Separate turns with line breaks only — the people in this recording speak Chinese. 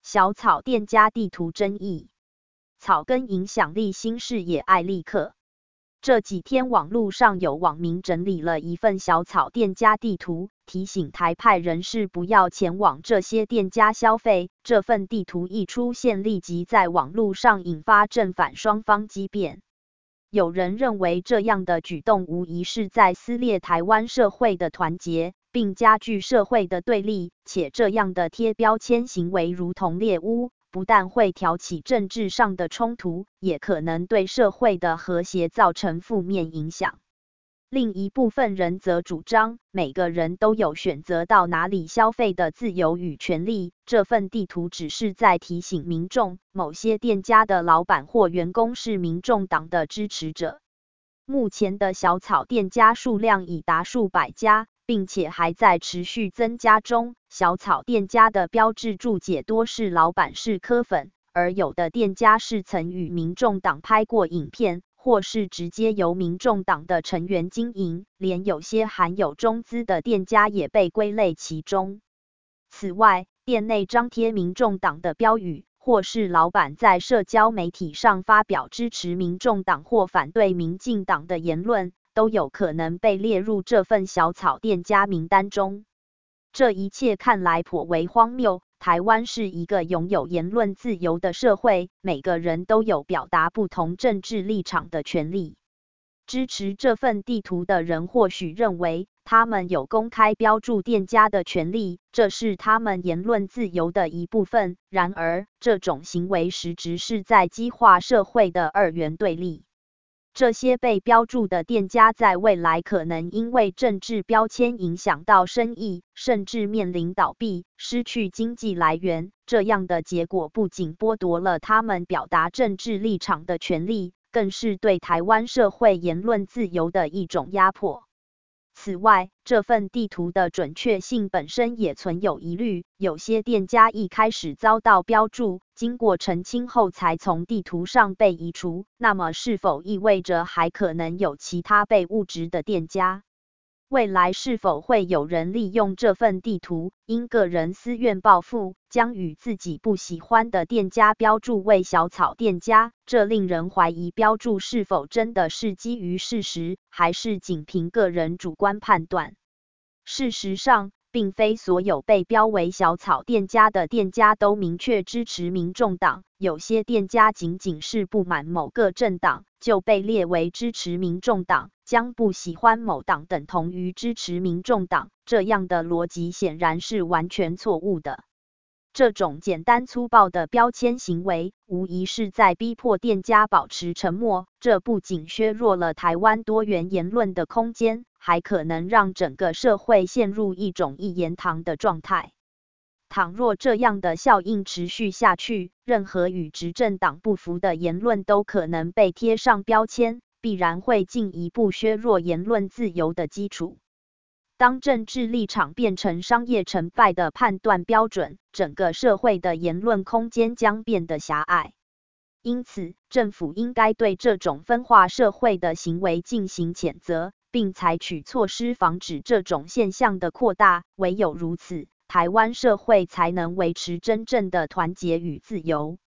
小草店家地图争议，草根影响力新视野艾利克。这几天网络上有网民整理了一份小草店家地图，提醒台派人士不要前往这些店家消费。这份地图一出现，立即在网络上引发正反双方激辩。有人认为这样的举动无疑是在撕裂台湾社会的团结，并加剧社会的对立，且这样的贴标签行为如同猎巫，不但会挑起政治上的冲突，也可能对社会的和谐造成负面影响。另一部分人则主张，每个人都有选择到哪里消费的自由与权利。这份地图只是在提醒民众，某些店家的老板或员工是民众党的支持者。目前的小草店家数量已达数百家，并且还在持续增加中。小草店家的标志注解多是老板是柯粉，而有的店家是曾与民众党拍过影片，或是直接由民众党的成员经营，连有些含有中资的店家也被归类其中。此外，店内张贴民众党的标语，或是老板在社交媒体上发表支持民众党或反对民进党的言论，都有可能被列入这份小草店家名单中。这一切看来颇为荒谬。台湾是一个拥有言论自由的社会，每个人都有表达不同政治立场的权利。支持这份地图的人或许认为，他们有公开标注店家的权利，这是他们言论自由的一部分。然而，这种行为实质是在激化社会的二元对立。这些被标注的店家在未来可能因为政治标签影响到生意，甚至面临倒闭，失去经济来源。这样的结果不仅剥夺了他们表达政治立场的权利，更是对台湾社会言论自由的一种压迫。此外，这份地图的准确性本身也存有疑虑，有些店家一开始遭到标注，经过澄清后才从地图上被移除，那么是否意味着还可能有其他被误植的店家？未来是否会有人利用这份地图，因个人私怨报复，将与自己不喜欢的店家标注为小草店家？这令人怀疑标注是否真的是基于事实，还是仅凭个人主观判断。事实上，并非所有被标为小草店家的店家都明确支持民众党，有些店家仅仅是不满某个政党，就被列为支持民众党，将不喜欢某党等同于支持民众党，这样的逻辑显然是完全错误的。这种简单粗暴的标签行为，无疑是在逼迫店家保持沉默，这不仅削弱了台湾多元言论的空间，还可能让整个社会陷入一种一言堂的状态。倘若这样的效应持续下去，任何与执政党不符的言论都可能被贴上标签，必然会进一步削弱言论自由的基础。当政治立场变成商业成败的判断标准，整个社会的言论空间将变得狭隘。因此，政府应该对这种分化社会的行为进行谴责，并采取措施防止这种现象的扩大。唯有如此，台湾社会才能维持真正的团结与自由。